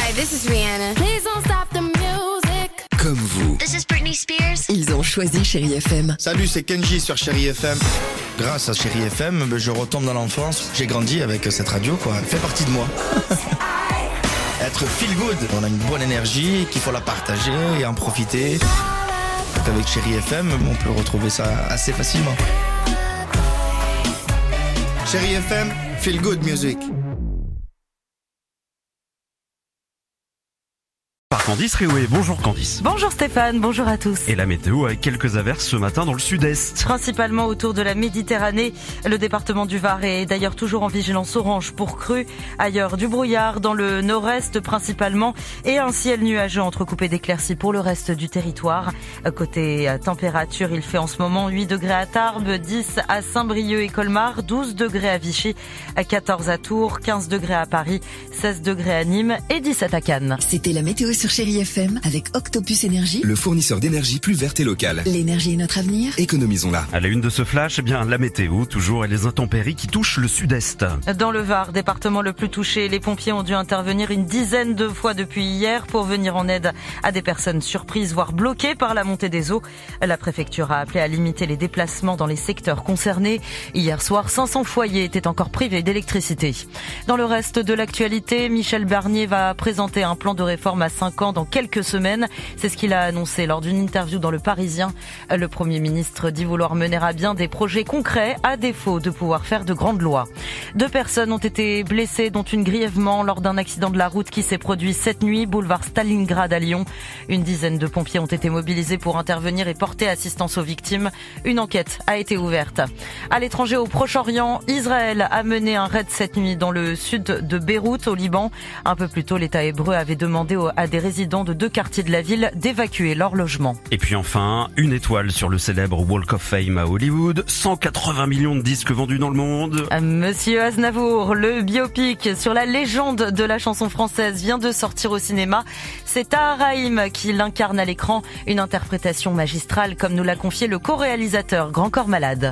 Hi, this is Rihanna. Please don't stop the music. Comme vous. This is Britney Spears. Ils ont choisi Chérie FM. Salut, c'est Kenji sur Chérie FM. Grâce à Chérie FM, je retombe dans l'enfance. J'ai grandi avec cette radio, quoi. Elle fait partie de moi. Être feel good. On a une bonne énergie, qu'il faut la partager et en profiter. Donc avec Chérie FM, on peut retrouver ça assez facilement. Chérie FM, feel good music. Par Candice Réoué. Bonjour Candice. Bonjour Stéphane, bonjour à tous. Et la météo avec quelques averses ce matin dans le sud-est. Principalement autour de la Méditerranée. Le département du Var est d'ailleurs toujours en vigilance orange pour crue. Ailleurs, du brouillard dans le nord-est principalement et un ciel nuageux entrecoupé d'éclaircies pour le reste du territoire. Côté température, il fait en ce moment 8 degrés à Tarbes, 10 à Saint-Brieuc et Colmar, 12 degrés à Vichy, 14 à Tours, 15 degrés à Paris, 16 degrés à Nîmes et 17 à Cannes. C'était la météo sur Chérie FM avec Octopus Énergie, le fournisseur d'énergie plus verte et locale. L'énergie est notre avenir. Économisons-la. À la une de ce flash, eh bien la météo toujours et les intempéries qui touchent le sud-est. Dans le Var, département le plus touché, les pompiers ont dû intervenir une dizaine de fois depuis hier pour venir en aide à des personnes surprises, voire bloquées par la montée des eaux. La préfecture a appelé à limiter les déplacements dans les secteurs concernés. Hier soir, 500 foyers étaient encore privés d'électricité. Dans le reste de l'actualité, Michel Barnier va présenter un plan de réforme à 5 ans dans quelques semaines. C'est ce qu'il a annoncé lors d'une interview dans Le Parisien. Le Premier ministre dit vouloir mener à bien des projets concrets à défaut de pouvoir faire de grandes lois. 2 personnes ont été blessées, dont une grièvement lors d'un accident de la route qui s'est produit cette nuit, boulevard Stalingrad à Lyon. Une dizaine de pompiers ont été mobilisés pour intervenir et porter assistance aux victimes. Une enquête a été ouverte. À l'étranger, au Proche-Orient, Israël a mené un raid cette nuit dans le sud de Beyrouth, au Liban. Un peu plus tôt, l'État hébreu avait demandé à des résidents de 2 quartiers de la ville d'évacuer leur logement. Et puis enfin, une étoile sur le célèbre Walk of Fame à Hollywood, 180 millions de disques vendus dans le monde. Monsieur Aznavour, le biopic sur la légende de la chanson française vient de sortir au cinéma. C'est Tahar Rahim qui l'incarne à l'écran, une interprétation magistrale comme nous l'a confié le co-réalisateur Grand Corps Malade.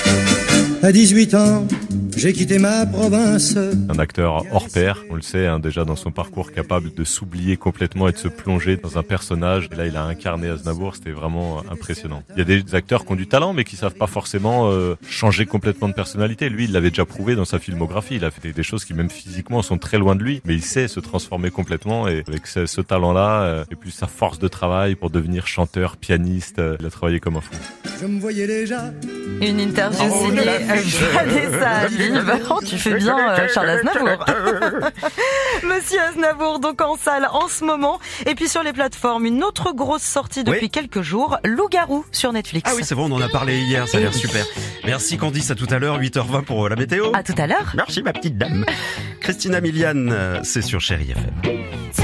À 18 ans, j'ai quitté ma province. Un acteur hors pair, on le sait déjà dans son parcours, capable de s'oublier complètement et de se plonger dans un personnage. Et là, il a incarné Aznavour, c'était vraiment impressionnant. Il y a des acteurs qui ont du talent, mais qui savent pas forcément changer complètement de personnalité. Lui, il l'avait déjà prouvé dans sa filmographie. Il a fait des choses qui, même physiquement, sont très loin de lui, mais il sait se transformer complètement. Et avec ce talent-là, et puis sa force de travail pour devenir chanteur, pianiste, il a travaillé comme un fou. Je me voyais déjà. Une interview signée Vanessa Alive. Oh, tu fais bien Charles Aznavour. Monsieur Aznavour, donc en salle en ce moment. Et puis sur les plateformes, une autre grosse sortie depuis quelques jours, Loup-garou sur Netflix. Ah oui, c'est vrai, on en a parlé hier, ça a l'air super. Merci Candice, à tout à l'heure, 8h20 pour la météo. À tout à l'heure. Merci ma petite dame. Christina Milian, c'est sur Chérie FM.